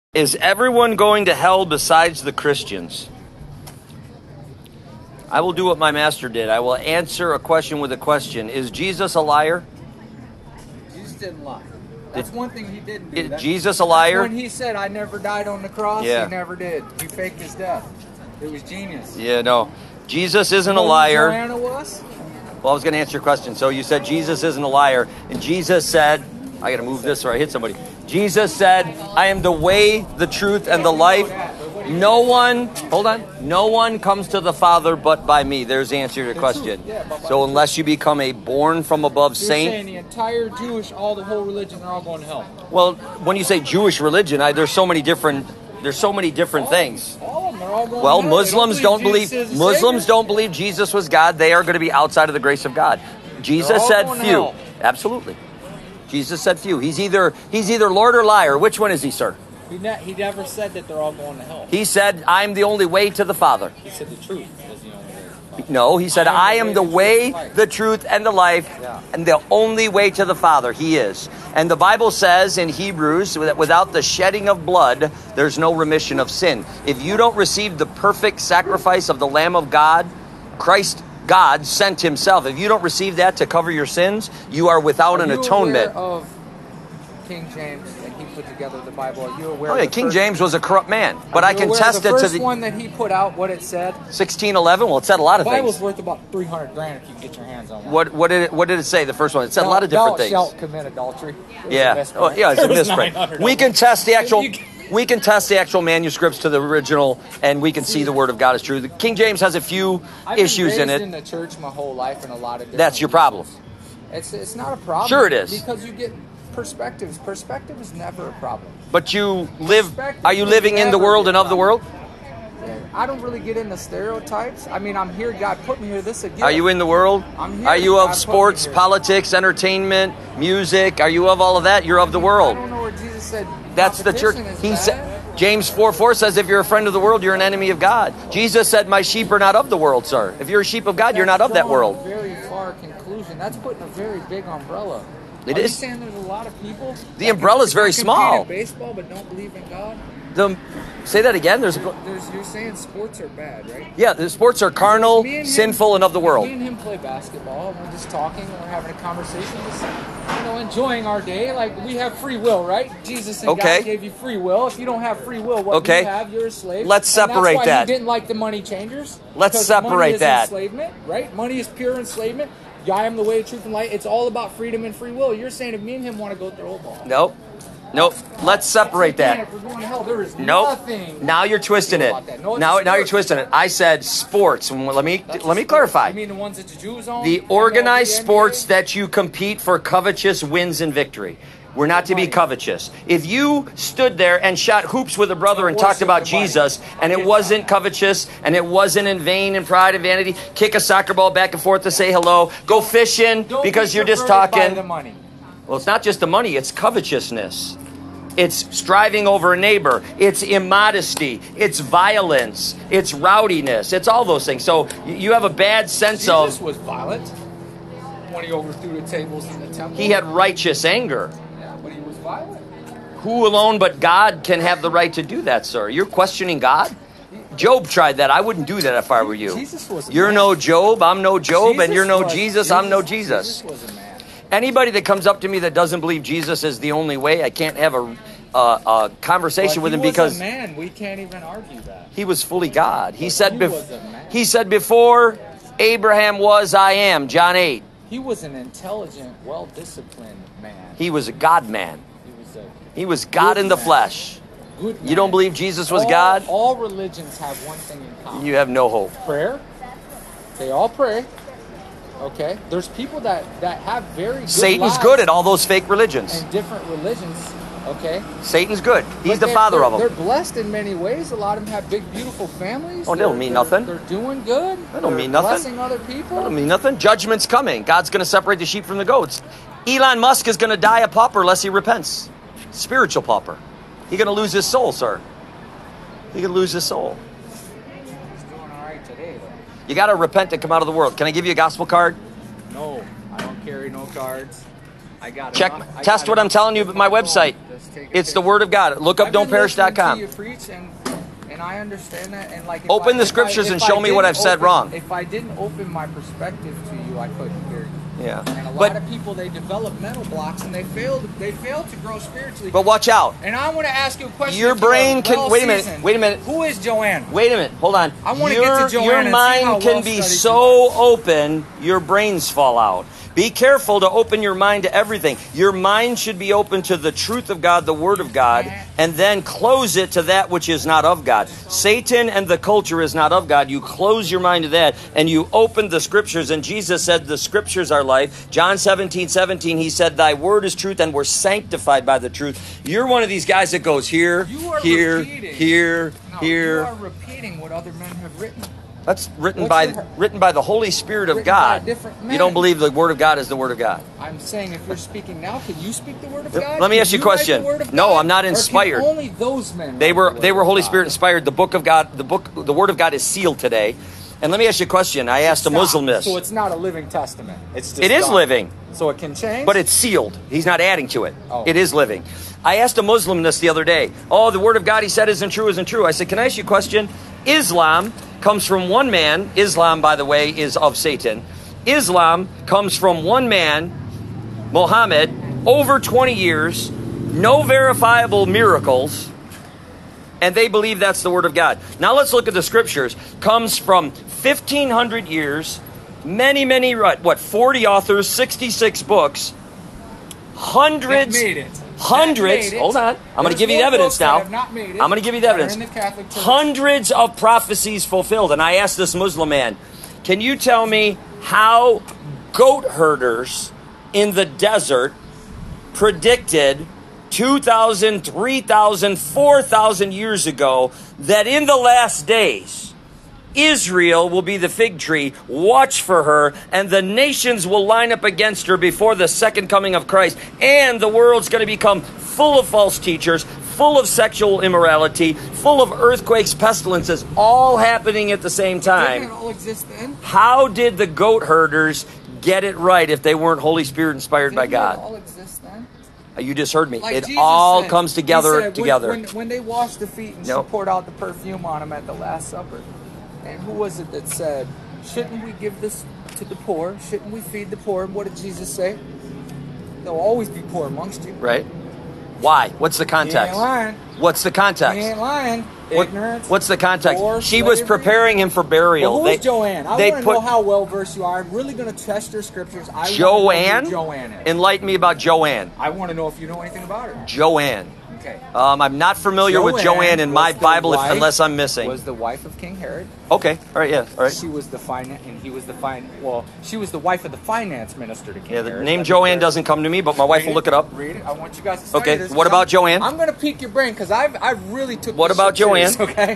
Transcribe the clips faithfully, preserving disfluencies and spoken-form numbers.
Is everyone going to hell besides the Christians? I will do what my master did. I will answer a question with a question. Is Jesus a liar? Jesus didn't lie. That's Did, one thing he didn't do. Is That, Jesus a liar? When he said, I never died on the cross, Yeah. he never did. He faked his death. It was genius. Yeah, no. Jesus isn't You a know liar. who Joanna was? Well, I was going to answer your question. So you said Jesus isn't a liar. And Jesus said, I got to move this or I hit somebody. Jesus said, I am the way, the truth, and the life. No one, hold on, no one comes to the Father but by me. There's the answer to your question. So unless you become a born from above You're saint. saying the entire Jewish, all the whole religion, they're all going to hell. Well, when you say Jewish religion, I, there's so many different, there's so many different all, things. All of them, they're all going Well, to hell. Muslims don't believe, Jesus is the Muslims Savior. don't believe Jesus was God. They are going to be outside of the grace of God. Jesus They're all said going to few. hell. Absolutely. Jesus said few. He's either he's either Lord or liar. Which one is he, sir? He, ne- he never said that they're all going to hell. He said, I'm the only way to the Father. He said the truth was the only way. No, he said, I am the way, the truth, and the life, Yeah. and the only way to the Father. He is. And the Bible says in Hebrews that without the shedding of blood, there's no remission of sin. If you don't receive the perfect sacrifice of the Lamb of God, Christ, God sent himself. If you don't receive that to cover your sins, you are without Are an you atonement. aware of King James, and he put together the Bible? Are you aware Oh of yeah, the King first, James was a corrupt man, but are I you can aware of test the it to first the one that he put out, what it said? sixteen eleven. Well, it said a lot of The Bible's things. worth about three hundred grand if you can get your hands on one. What what did it what did it say? The first one. It said a lot of different Thou things. shalt commit adultery. It was a Yeah. misprint. Oh, yeah, it's a It was misprint. nine hundred We can test the actual. You can- We can test the actual manuscripts to the original, and we can see the Word of God is true. The King James has a few I've issues been in raised it. in the church my whole life in a lot of different That's your problem. It's it's not a problem. Sure it is. Because you get perspectives. Perspective is never a problem. But you live. Perspective Are you is living in the never world a and of the problem. world? I don't really get into stereotypes. I mean, I'm here. God put me here. This again. Are you in the world? I'm here. Are you God of put me sports, here. politics, entertainment, music? Are you of all of that? You're of the world. I don't know where Jesus said. That's the church. competition is He bad. said. James four four says, if you're a friend of the world, you're an enemy of God. Jesus said, my sheep are not of the world, sir. If you're a sheep of God, you're not of that That's world. drawing a very far conclusion. That's putting a very big umbrella. It Are is. you saying there's a lot of people? The that umbrella is can- very that small. compete in baseball, but don't believe in God. The, say that again. There's, There's, you're saying sports are bad, right? yeah, the sports are carnal, Me and him- sinful, and of the world. Me and him play basketball, and we're just talking, and we're having a conversation, just you know, enjoying our day. Like we have free will, right? Jesus and Okay. God gave you free will. If you don't have free will, what Okay. you have, you're a slave. Let's And separate that's why that. He didn't like the money changers. Let's because separate money is that. Enslavement, right? Money is pure enslavement. I am the way, truth, and light. It's all about freedom and free will. You're saying if me and him want to go throw a ball. Nope. Nope. Let's separate that. If we're going to hell, there is Nope. nothing. Now you're twisting it. about that. No, it's Now, a now you're sport. twisting it. I said sports. And Let me That's let me a sport. clarify. You mean the ones that the Jews own? The M L B, organized N B A? sports that you compete for covetous wins and victory. We're not to be Money. covetous. If you stood there and shot hoops with a brother and Worship talked about the money. Jesus, and it Get wasn't that. covetous, and it wasn't in vain and pride and vanity, kick a soccer ball back and forth to say hello, go fishing Don't because be you're just perverted by talking. the money. Well, it's not just the money, it's covetousness. It's striving over a neighbor. It's immodesty. It's violence. It's rowdiness. It's all those things. So y- you have a bad sense Jesus of was violent when he overthrew the tables in the temple. he had righteous anger. Yeah, but he was violent. Who alone but God can have the right to do that, sir? You're questioning God? Job tried that. I wouldn't do that if I were you. Jesus was a You're man. no Job, I'm no Job, and Jesus you're no was- Jesus, I'm no Jesus. Jesus was a man. Anybody that comes up to me that doesn't believe Jesus is the only way, I can't have a, a, a conversation But with him he was because a man. We can't even argue that. he was fully God. He said, he bef- was a man. he said before Abraham was, I am, John eight. He was an intelligent, well-disciplined man. He was a God man. He was a He was God Good in the man. flesh. good man. You don't believe Jesus was all, God? All religions have one thing in common. You have no hope. Prayer. They all pray. Okay? There's people that, that have very good Satan's lives good at all those fake religions. in different religions. Okay? Satan's good. He's But the they're- father they're, of them. They're blessed in many ways. A lot of them have big, beautiful families. Oh, they don't They're- mean they're- nothing. They're doing good. That don't They're mean nothing. Blessing other people. I don't mean nothing. Judgment's coming. God's going to separate the sheep from the goats. Elon Musk is going to die a pauper unless he repents. Spiritual pauper. He's going to lose his soul, sir. He can lose his soul. He's doing all right today, though. You got to repent and come out of the world. Can I give you a gospel card? No, I don't carry no cards. I got Check, enough- I test got what I'm enough telling you to with my go on. website. Just take It's it. the Word of God. Look up I've don't been perish dot listening to com. you preach, and and I understand that. And like, if Open I- the if I- scriptures if and I show me what didn't I've said open- wrong. If I didn't open my perspective to you, I couldn't hear you. Yeah. And a lot But of people, they develop mental blocks and they fail. They fail to grow spiritually. but watch out. And I want to ask you a question. Your if you are brain can- well wait a minute, seasoned. wait a minute. Who is Joanne? Wait a minute. Hold on. I wanna get Your- to Joanne Your and see how mind can well be studied you so open, your brains fall out. Be careful to open your mind to everything. Your mind should be open to the truth of God, the Word of God, and then close it to that which is not of God. Satan and the culture is not of God. You close your mind to that, and you open the Scriptures. And Jesus said, the Scriptures are life. John seventeen, seventeen, he said, thy word is truth, and we're sanctified by the truth. You're one of these guys that goes here, You are here, repeating. here, No, here. You are repeating what other men have written. That's written What's by your- written by the Holy Spirit of Written by God. different You men. don't believe the Word of God is the Word of God. I'm saying, if you're speaking now, can you speak the word of Let God? me Can ask you a write the question. word of No, God? I'm not Or can inspired. only those men. They write were the they word were of Holy God? Spirit inspired. The book of God, the book, the Word of God is sealed today. And let me ask you a question. I asked a Stop. Muslim this. So it's not a living testament. It's just It is done. living, So it can change. but it's sealed. He's not adding to it. Oh. It is living. I asked a Muslim this the other day. Oh, the Word of God, he said, isn't true, isn't true. I said, can I ask you a question? Islam comes from one man. Islam, by the way, is of Satan. Islam comes from one man, Muhammad, over twenty years, no verifiable miracles, and they believe that's the Word of God. Now let's look at the Scriptures. Comes from fifteen hundred years, many, many, what, forty authors, sixty-six books, hundreds, That made it. hundreds, That made it. hold on, I'm going to There's give you the more evidence books that now. have not made it I'm going to give you the that are evidence. in the Catholic Church. Hundreds of prophecies fulfilled. And I asked this Muslim man, can you tell me how goat herders in the desert predicted two thousand, three thousand, four thousand years ago that in the last days, Israel will be the fig tree, watch for her, and the nations will line up against her before the second coming of Christ. And the world's going to become full of false teachers, full of sexual immorality, full of earthquakes, pestilences, all happening at the same Didn't time. it all exist then? How did the goat herders get it right if they weren't Holy Spirit inspired by Didn't it God? all exist then? You just heard me. Like It Jesus all said- comes he together said when- together. When, when they washed the feet and Nope. she poured out the perfume on him at the Last Supper. And who was it that said, shouldn't we give this to the poor? Shouldn't we feed the poor? And what did Jesus say? There'll always be poor amongst you. Right? Why? What's the He context? ain't lying. What's the He context? ain't lying. What- Ignorance. what's the context? war, She was slavery. preparing him for burial. Well, who is Joanne? I they want to put know how well versed you are. I'm really going to test your scriptures. I wanna know Joanne. who Joanne is. Enlighten me about Joanne. I want to know if you know anything about her. Joanne. Okay. Um, I'm not familiar with Joanne in my was the Bible, if, wife- unless I'm missing. Was the wife of King Herod. Okay. All right. Yeah. All right. She was the finance, and he was the fin. Well, she was the wife of the finance minister to King Yeah. The Herod. name That'd be Joanne fair. doesn't come to me, but my wife Read will look it up. Read it. I want you guys to study Okay, this, what 'cause about I'm- Joanne? I'm going to pique your brain because I've I really took. What this about shit serious, Joanne? Okay.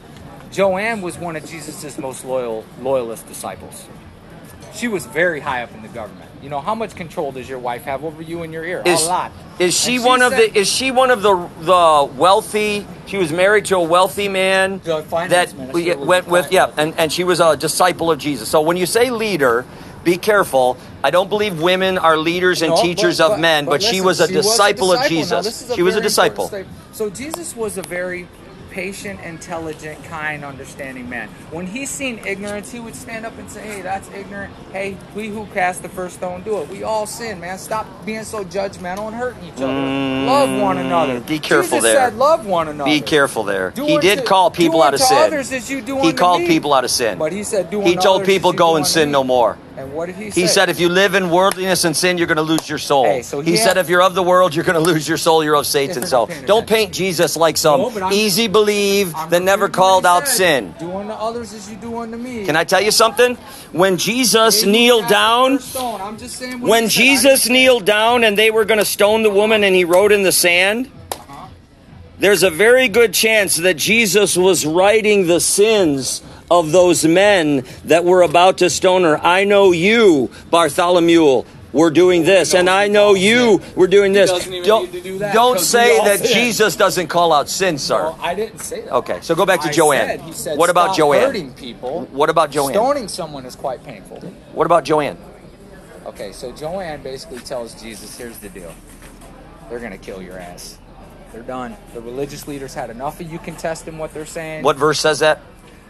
Joanne was one of Jesus's most loyal loyalist disciples. She was very high up in the government. You know, how much control does your wife have over you and your ear? Is, a lot. is she And one of said- the? Is she one of the the wealthy? She was married to a wealthy man The finance that minister we was went the with. fin- Yeah, and and she was a disciple of Jesus. So when you say leader, be careful. I don't believe women are leaders and No, teachers but- of men, but, she listen, was a she disciple of Now, Jesus. this is a She was a very disciple. important statement. So Jesus was a very patient, intelligent, kind, understanding man. When he seen ignorance, he would stand up and say, hey, that's ignorant. Hey, we who cast the first stone do it. We all sin, man. Stop being so judgmental and hurting each other. Love one another. Be careful Jesus there. said, love one another. Be careful there. Do he unto- did call people do out of unto sin. others as you do He unto called me. people out of sin. But he said, do He unto told others people, as you go do and unto sin me. no more. And what did he say? He said, if you live in worldliness and sin, you're going to lose your soul. Hey, so he he said, had- if you're of the world, you're going to lose your soul. You're of Satan. they're So not paying don't attention. paint Jesus like some No, but I'm- easy believe I'm that never repeating what called he out said. sin. Do unto others as you do unto me. Can I tell you something? When Jesus They who kneeled cast the down, first stone. I'm just saying what when he said. I Jesus didn't say- kneeled down and they were going to stone the woman and he wrote in the sand, Uh-huh. there's a very good chance that Jesus was writing the sins of those men that were about to stone her. I know you, Bartholomew, were doing this, and I know you were doing this. doesn't even Don't, need to do that, don't 'cause we say all that sin. Jesus doesn't call out sin, sir. Well, I didn't say that. Okay, so go back to I Joanne. Said, he said, What about stop Joanne? hurting people. What about Joanne? Stoning someone is quite painful. What about Joanne? Okay, so Joanne basically tells Jesus, here's the deal. They're going to kill your ass. They're done. The religious leaders had enough of you contesting what they're saying. What verse says that?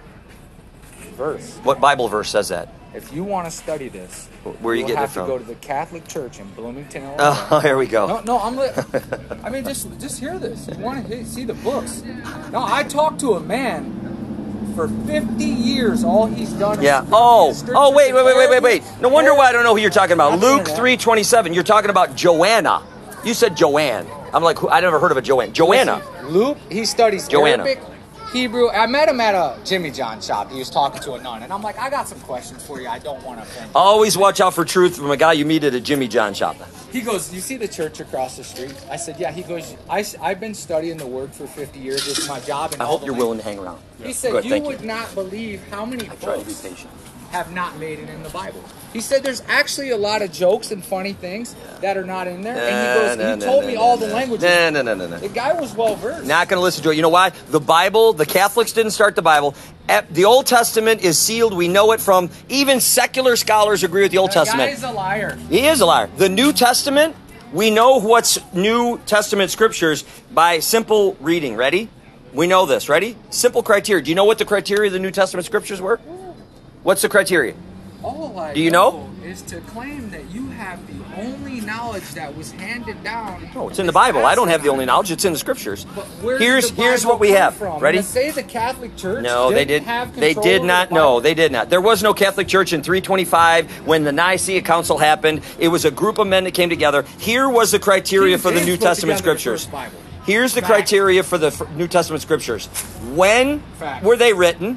Verse. What Bible verse says that? If you want to study this, where are you you'll getting have it from? to go to the Catholic Church in Bloomington, Illinois. Oh, here we go. No, no, I'm. Li- I mean, just just hear this. You want to see the books? No, I talked to a man for fifty years. All he's done. Yeah. Is Oh. Oh, wait, wait, wait, wait, wait, wait. No wonder Arabic- why I don't know who you're talking about. Not the Luke internet. three twenty-seven. You're talking about Joanna. You said Joanne. I'm like, who- I never heard of a Joanne. Joanna. Listen, Luke, he studies Joanna. Arabic, Hebrew. I met him at a Jimmy John shop. He was talking to a nun, and I'm like, I got some questions for you. I don't want to offend you. Always watch out for truth from a guy you meet at a Jimmy John shop. He goes, you see the church across the street? I said, yeah. He goes, I, I've been studying the word for fifty years. It's my job. And I all hope the you're language." willing to hang around. He said, Good, you thank would you. not believe how many Try to be books patient. have not made it in the Bible. He said there's actually a lot of jokes and funny things that are not in there. and he goes, Nah, he nah, told nah, me nah, all nah. the languages. No, no, no, no, no. The guy was well versed. Not going to listen to it. You know why? The Bible, the Catholics didn't start the Bible. Ep- The Old Testament is sealed. We know it from, even secular scholars agree with the Old That Testament. guy's a liar. He is a liar. The New Testament, we know what's New Testament scriptures by simple reading. Ready? We know this. Ready? Simple criteria. Do you know what the criteria of the New Testament scriptures were? What's the criteria? All I Do you know? is to claim that you have the only knowledge that was handed down. No, it's in the Bible. I don't have the only knowledge. It's in the scriptures. But where did Here's the here's Bible what we come have. from? Ready? And to say the Catholic Church No, they didn't did. have They control did over not. the No, Bible? they did not. There was no Catholic Church in three twenty-five when the Nicaea Council happened. It was a group of men that came together. Here was the criteria King for the James New put Testament together the scriptures. first Bible. Here's the Fact. criteria for the f- New Testament scriptures. When Fact. were they written?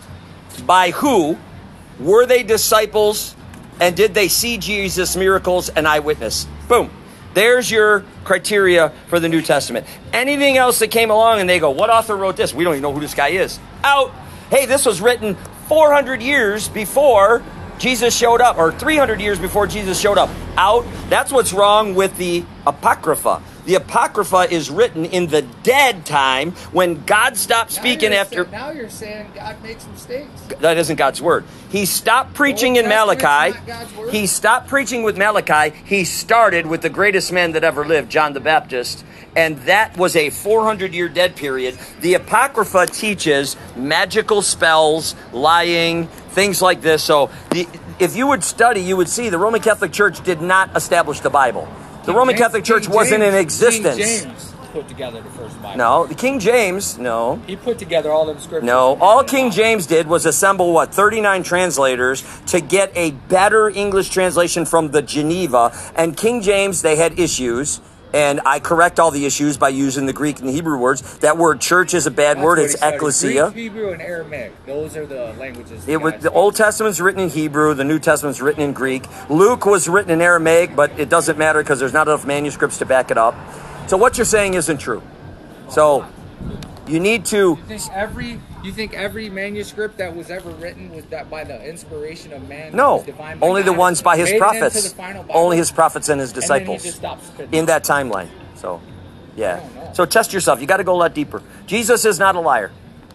By who? Were they disciples? And did they see Jesus' miracles and eyewitness? Boom. There's your criteria for the New Testament. Anything else that came along and they go, what author wrote this? We don't even know who this guy is. Out. Hey, this was written four hundred years before Jesus showed up, or three hundred years before Jesus showed up. Out. That's what's wrong with the Apocrypha. The Apocrypha is written in the dead time when God stopped Now speaking you're after... sa- now you're saying God makes mistakes. That isn't God's word. He stopped preaching Old in Testament's Malachi. not God's word? He stopped preaching with Malachi. He started with the greatest man that ever lived, John the Baptist. And that was a four hundred year dead period. The Apocrypha teaches magical spells, lying, things like this. So the, if you would study, you would see the Roman Catholic Church did not establish the Bible. The Roman James- Catholic Church King wasn't in James- existence. King James put together the first Bible. No, the King James, no. He put together all them scriptures. No, all King James did was assemble, what, thirty-nine translators to get a better English translation from the Geneva. And King James, they had issues, and I correct all the issues by using the Greek and the Hebrew words. That word church is a bad That's word. what It's he studied. ecclesia. Greek, Hebrew, and Aramaic. Those are the languages. It was, guys the speak. Old Testament's written in Hebrew, the New Testament's written in Greek. Luke was written in Aramaic, but it doesn't matter because there's not enough manuscripts to back it up. So what you're saying isn't true. So you need to... You think every you think every manuscript that was ever written was that by the inspiration of man? that No, was divine by only the God, ones by his made it into prophets. the final Bible? Only his prophets and his And then he disciples just stopped spitting. in that timeline. So, I yeah. don't know. So test yourself. You got to go a lot deeper. Jesus is not a liar.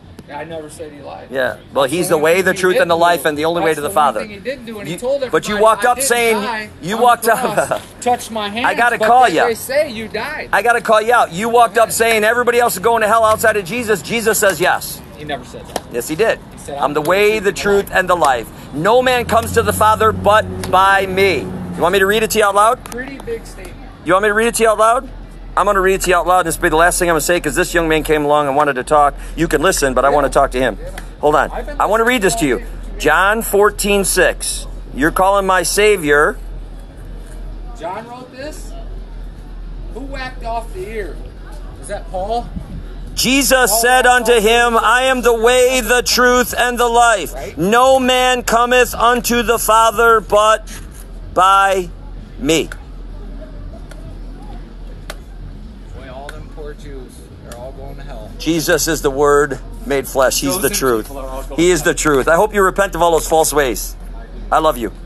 I never said he lied. Yeah. Well, he's the one way, thing the he truth, did and the do. life, and the only way That's to the the one Father. thing he did do, and he You- told but you everybody, walked "I up didn't saying- die you on walked the up- cross, touched my hands. I gotta but call then ya. They say you died. I got to call you out. You walked up saying everybody else is going to hell outside of Jesus. Jesus says yes. He never said that. Yes, he did. said, I'm the way, the truth, and the life. No man comes to the Father but by me. You want me to read it to you out loud? Pretty big statement. You want me to read it to you out loud? I'm going to read it to you out loud. This will be the last thing I'm going to say because this young man came along and wanted to talk. You can listen, but I want to talk to him. Hold on. I want to read this to you. John fourteen six. You're calling my Savior. John wrote this? Who whacked off the ear? Was that Paul? Jesus said unto him, I am the way, the truth, and the life. No man cometh unto the Father but by me. Boy, all them poor Jews, they're all going to hell. Jesus is the Word made flesh. He's the Chosen truth. people are all going He is the truth. I hope you repent of all those false ways. I love you.